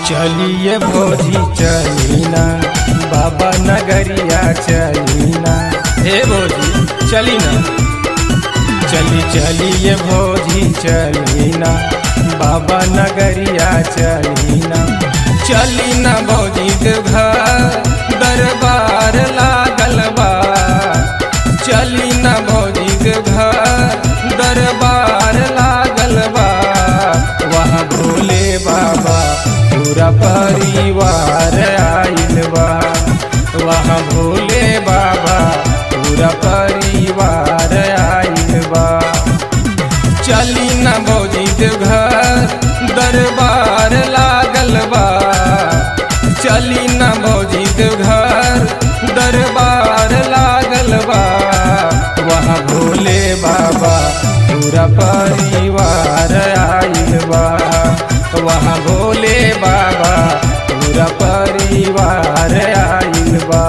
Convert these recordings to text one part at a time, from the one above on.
चलिए भौजी चलीना बाबा नगरिया चलीना। हे भौजी चली ना, चलिए भौजी चलीना बाबा नगरिया चलीना। चलीना भौजी देवघर दरबार लागल बा। चलीना भौजी देवघर दरबार लागल बा। वहाँ भोले बाबा पूरा परिवार आइल बा। वहाँ भोले बाबा पूरा परिवार आइल बा। चलीना भौजी देवघर दरबार लागल बा। चलीना भौजी देवघर दरबार लागल बा। वहाँ भोले बाबा पूरा परिवार आइल बा। वहाँ भोले बाबा पूरा परिवार आइल बा।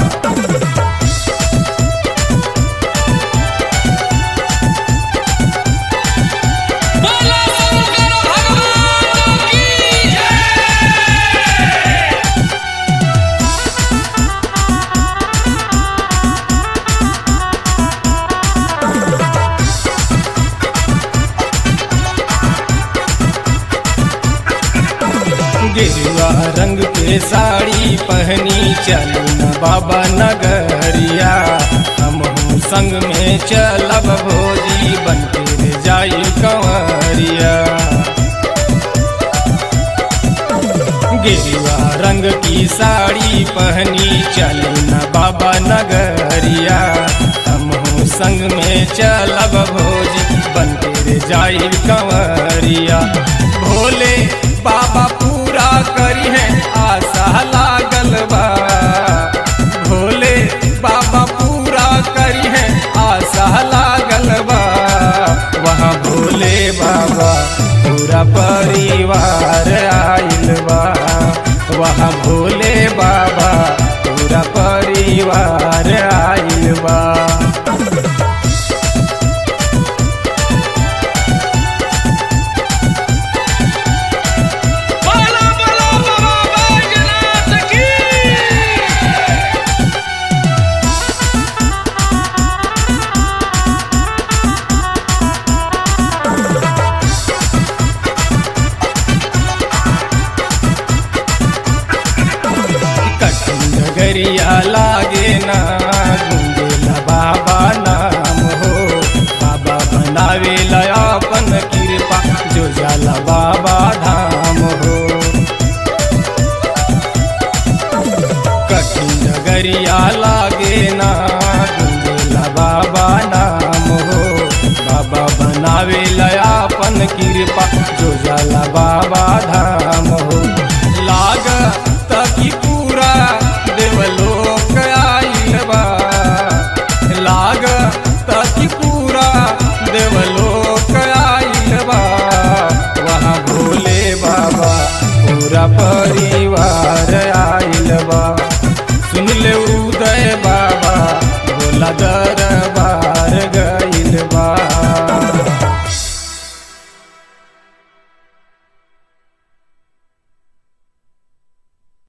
गेरुआ रंग के साड़ी पहनी चलना बाबा नगरिया। हम संग में चलब भौजी बनके जाई कंवरिया। गेरुआ रंग की साड़ी पहनी चलना बाबा नगरिया। हम संग में चलब भौजी बनके जाई कंवरिया। भोले बाबा पूरा करी है आशा लागल बा। भोले बाबा पूरा करी है आशा लागल बा। वहाँ भोले बाबा पूरा परिवार आइल बा। वहाँ भोले बाबा पूरा परिवार आइल बा। नगरिया लागे ना गुंजेला बाबा नाम हो। बाबा बनावे अपन कृपा जो जाला बाबा धाम हो। कठिन नगरिया लागे ना गुंजेला बाबा नाम हो। बाबा बनावे अपन कृपा जो जाला बाबा धाम हो। लाग तकी पूरा देवलोक आइल बा। लाग तकी पूरा देवलोक आइल बा। वहाँ भोले बाबा पूरा परिवार आइल बा। सुन ले उदय बाबा भोला दर